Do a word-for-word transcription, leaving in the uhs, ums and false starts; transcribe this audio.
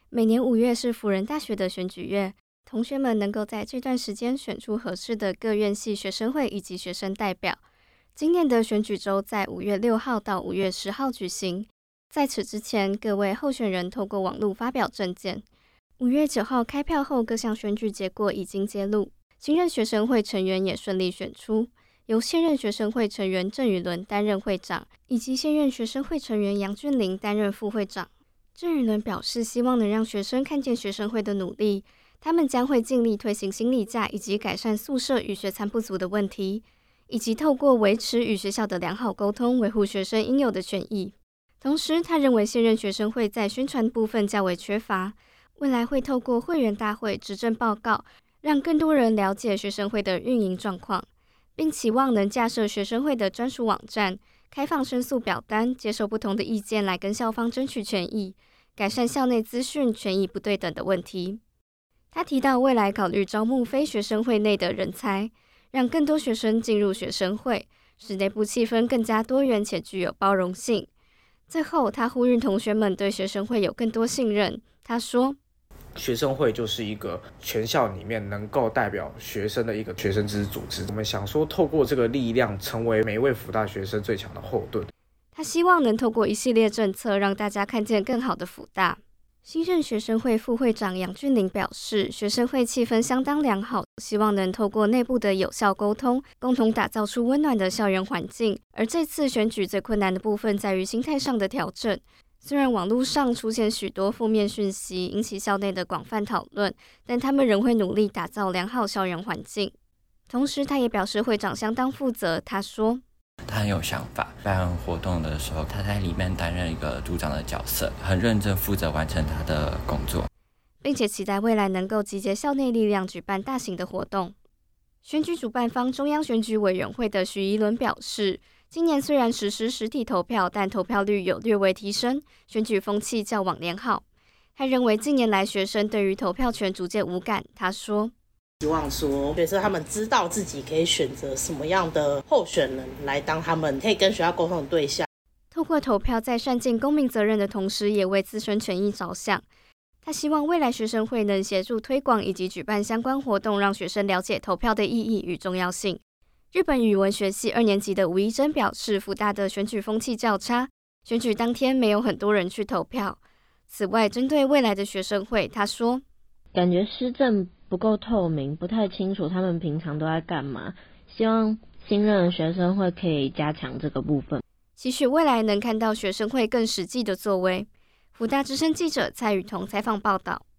每年五月是辅仁大学的选举月，同学们能够在这段时间选出合适的各院系学生会以及学生代表。今年的选举周在五月六号到五月十号举行。在此之前，各位候选人透过网络发表政见。五月九号开票后，各项选举结果已经揭露，新任学生会成员也顺利选出，由现任学生会成员郑宇伦担任会长，以及现任学生会成员杨俊麟担任副会长。郑宇伦表示，希望能让学生看见学生会的努力，他们将会尽力推行心理假以及改善宿舍与学餐不足的问题，以及透过维持与学校的良好沟通，维护学生应有的权益。同时，他认为现任学生会在宣传部分较为缺乏，未来会透过会员大会、执政报告，让更多人了解学生会的运营状况，并期望能架设学生会的专属网站，开放申诉表单，接受不同的意见来跟校方争取权益，改善校内资讯权益不对等的问题。他提到未来考虑招募非学生会内的人才，让更多学生进入学生会，使内部气氛更加多元且具有包容性。最后，他呼吁同学们对学生会有更多信任。他说， 学生会就是一个全校里面能够代表学生的一个学生之组织，我们想说透过这个力量成为每一位辅大学生最强的后盾。 他希望能透过一系列政策让大家看见更好的辅大。新任学生会副会长杨俊麟表示，学生会气氛相当良好，希望能透过内部的有效沟通，共同打造出温暖的校园环境。而这次选举最困难的部分在于心态上的调整。虽然网络上出现许多负面讯息，引起校内的广泛讨论，但他们仍会努力打造良好校园环境。同时，他也表示会长相当负责。他说， 他很有想法，办活动的时候，他在里面担任一个组长的角色，很认真负责完成他的工作， 并且期待未来能够集结校内力量举办大型的活动。选举主办方中央选举委员会的许宜伦表示，今年虽然实施实体投票，但投票率有略微提升，选举风气较往年好。他认为近年来学生对于投票权逐渐无感。他说， 希望说学生他们知道自己可以选择什么样的候选人来当他们可以跟学校沟通的对象。 透过投票在善尽公民责任的同时，也为自身权益着想。他希望未来学生会能协助推广以及举办相关活动，让学生了解投票的意义与重要性。日本语文学系二年级的吴一珍表示，辅大的选举风气较差，选举当天没有很多人去投票。此外，针对未来的学生会，他说， 感觉施政不够透明，不太清楚他们平常都在干嘛，希望新任的学生会可以加强这个部分， 期许未来能看到学生会更实际的作为。辅大之声记者蔡雨桐采访报道。